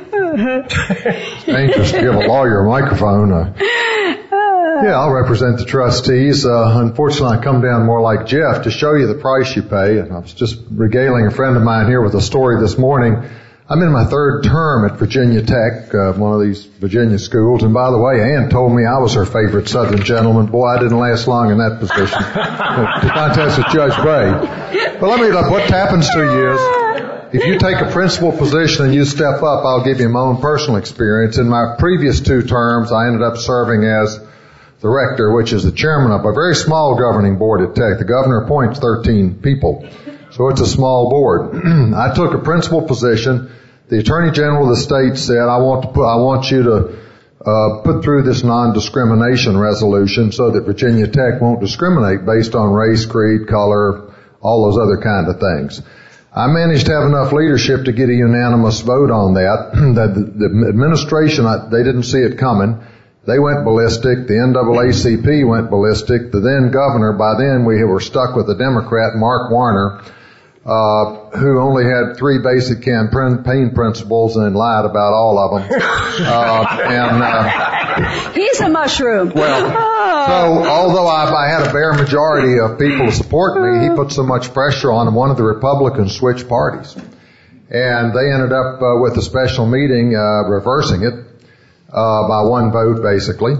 Anxious to give a lawyer a microphone. Yeah, I'll represent the trustees. Unfortunately, I come down more like Jeff to show you the price you pay. And I was just regaling a friend of mine here with a story this morning. I'm in my third term at Virginia Tech, one of these Virginia schools. And by the way, Ann told me I was her favorite Southern gentleman. Boy, I didn't last long in that position. The contest with Judge Bay. But what happens to you is, if you take a principal position and you step up, I'll give you my own personal experience. In my previous 2 terms, I ended up serving as the rector, which is the chairman of a very small governing board at Tech. The governor appoints 13 people. So it's a small board. I took a principal position. The Attorney General of the state said, I want you to put through this non-discrimination resolution so that Virginia Tech won't discriminate based on race, creed, color, all those other kind of things. I managed to have enough leadership to get a unanimous vote on that. That the administration, they didn't see it coming. They went ballistic. The NAACP went ballistic. The then governor, by then we were stuck with a Democrat, Mark Warner, who only had 3 basic campaign principles and lied about all of them. He's a mushroom. Well, so although I had a bare majority of people to support me, he put so much pressure on them. One of the Republicans switched parties. And they ended up with a special meeting reversing it by 1 vote, basically.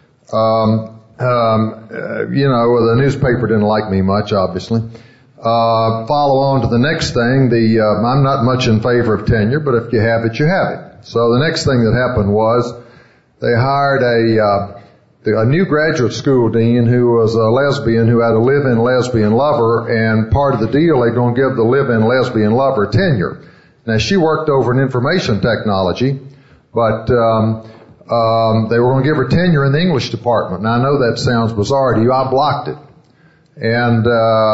The newspaper didn't like me much, obviously. Follow on to the next thing. I'm not much in favor of tenure, but if you have it, you have it. So the next thing that happened was they hired a new graduate school dean who was a lesbian who had a live-in lesbian lover, and part of the deal, they're going to give the live-in lesbian lover tenure. Now, she worked over in information technology, but they were going to give her tenure in the English department. Now, I know that sounds bizarre to you. I blocked it. And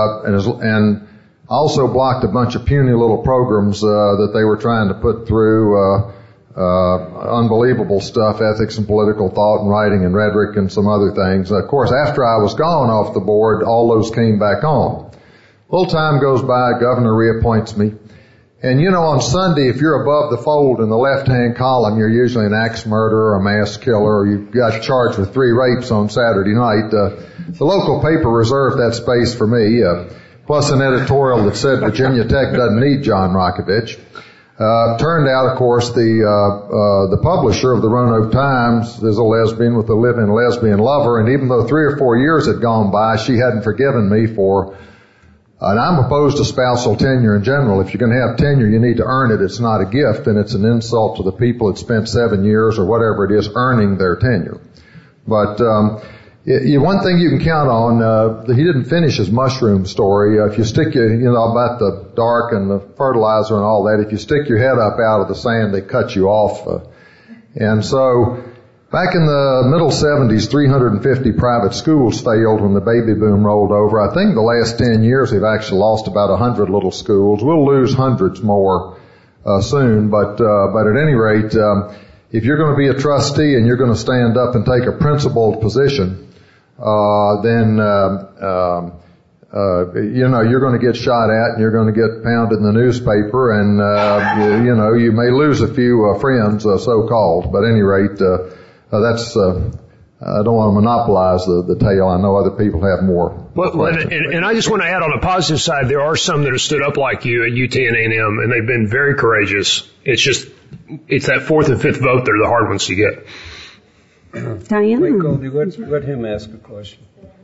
also blocked a bunch of puny little programs that they were trying to put through unbelievable stuff, ethics and political thought and writing and rhetoric and some other things. Of course, after I was gone off the board, all those came back on. A little time goes by, governor reappoints me. And you know, on Sunday, if you're above the fold in the left-hand column, you're usually an axe murderer, a mass killer, or you got charged with 3 rapes on Saturday night. The local paper reserved that space for me, plus an editorial that said Virginia Tech doesn't need John Rakovich. Turned out, of course, the publisher of the Roanoke Times is a lesbian with a live-in lesbian lover, and even though 3 or 4 years had gone by, she hadn't forgiven me for, and I'm opposed to spousal tenure in general. If you're going to have tenure, you need to earn it. It's not a gift, and it's an insult to the people that spent 7 years or whatever it is earning their tenure. But one thing you can count on, he didn't finish his mushroom story. If you stick about the dark and the fertilizer and all that, if you stick your head up out of the sand, they cut you off. And so, back in the middle 70s, 350 private schools failed when the baby boom rolled over. I think the last 10 years we've actually lost about 100 little schools. We'll lose hundreds more soon, but at any rate, if you're going to be a trustee and you're going to stand up and take a principled position, then you're going to get shot at and you're going to get pounded in the newspaper, and you may lose a few friends, so-called. But at any rate, that's I don't want to monopolize the tale. I know other people have more. Well, and I just want to add, on the positive side, there are some that have stood up like you at UT and A&M, and they've been very courageous. It's that 4th and 5th vote that are the hard ones to get. Diane? Wait, Goldie, let him ask a question.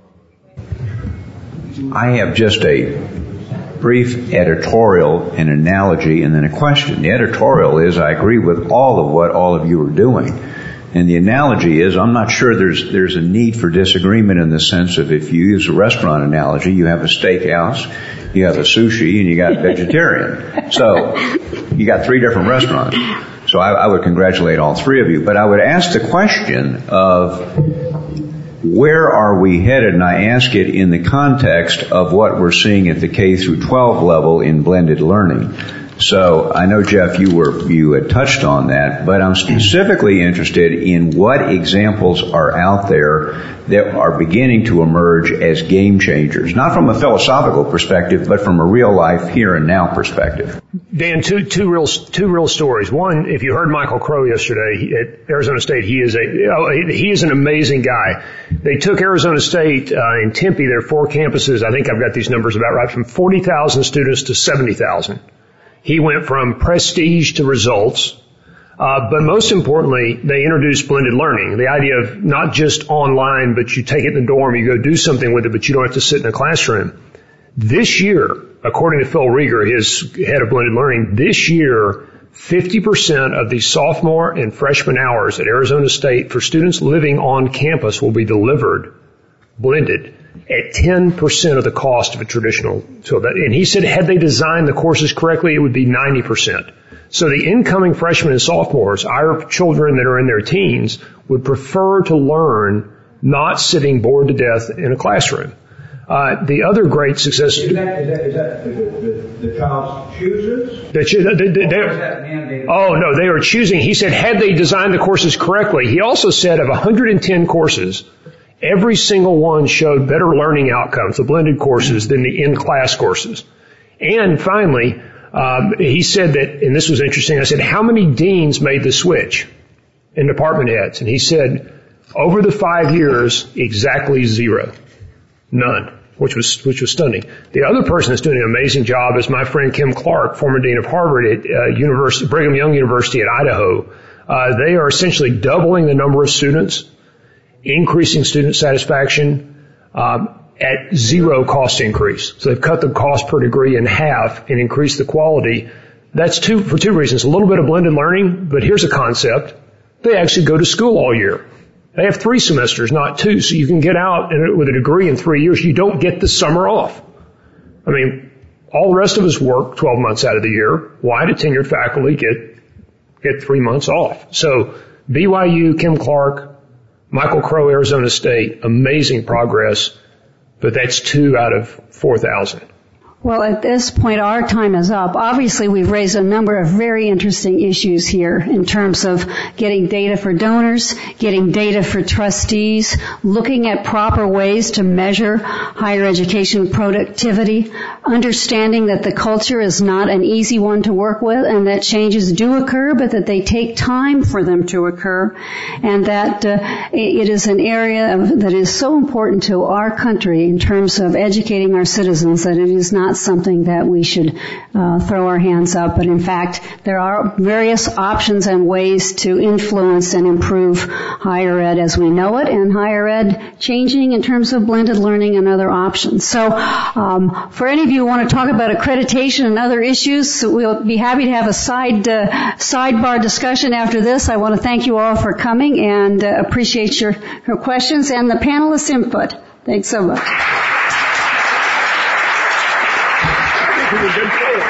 I have just a brief editorial, an analogy, and then a question. The editorial is, I agree with all of what all of you are doing. And the analogy is, I'm not sure there's a need for disagreement in the sense of, if you use a restaurant analogy, you have a steakhouse, you have a sushi, and you got vegetarian. So you got 3 different restaurants. So I would congratulate all 3 of you. But I would ask the question of, where are we headed? And I ask it in the context of what we're seeing at the K through 12 level in blended learning. So I know, Jeff, you had touched on that, but I'm specifically interested in what examples are out there that are beginning to emerge as game changers, not from a philosophical perspective, but from a real life here and now perspective. Dan, two real stories. One, if you heard Michael Crow yesterday at Arizona State, he is an amazing guy. They took Arizona State in Tempe, their 4 campuses. I think I've got these numbers about right, from 40,000 students to 70,000. He went from prestige to results. But most importantly, they introduced blended learning. The idea of not just online, but you take it in the dorm, you go do something with it, but you don't have to sit in a classroom. This year, according to Phil Rieger, his head of blended learning, this year, 50% of the sophomore and freshman hours at Arizona State for students living on campus will be delivered blended at 10% of the cost of a traditional. And he said, had they designed the courses correctly, it would be 90%. So the incoming freshmen and sophomores, our children that are in their teens, would prefer to learn not sitting bored to death in a classroom. The other great success... Is that the child chooses? No, they are choosing. He said, had they designed the courses correctly. He also said, of 110 courses, every single one showed better learning outcomes, the blended courses, than the in-class courses. And finally, he said that, and this was interesting, I said, how many deans made the switch in department heads? And he said, over the 5 years, exactly 0. None, which was stunning. The other person that's doing an amazing job is my friend Kim Clark, former dean of Harvard at Brigham Young University at Idaho. They are essentially doubling the number of students, increasing student satisfaction at 0 cost increase. So they've cut the cost per degree in half and increased the quality. That's for 2 reasons. A little bit of blended learning, but here's a concept. they actually go to school all year. They have 3 semesters, not 2, so you can get out with a degree in 3 years. You don't get the summer off. I mean, all the rest of us work 12 months out of the year. Why do tenured faculty get 3 months off? So BYU, Kim Clark, Michael Crow, Arizona State, amazing progress, but that's 2 out of 4,000. Well, at this point, our time is up. Obviously, we've raised a number of very interesting issues here in terms of getting data for donors, getting data for trustees, looking at proper ways to measure higher education productivity, understanding that the culture is not an easy one to work with and that changes do occur, but that they take time for them to occur, and that it is an area that is so important to our country in terms of educating our citizens that it is not something that we should throw our hands up, but in fact there are various options and ways to influence and improve higher ed as we know it, and higher ed changing in terms of blended learning and other options. So for any of you who want to talk about accreditation and other issues, we'll be happy to have a sidebar discussion after this. I want to thank you all for coming and appreciate your questions and the panelists' input. Thanks so much. Good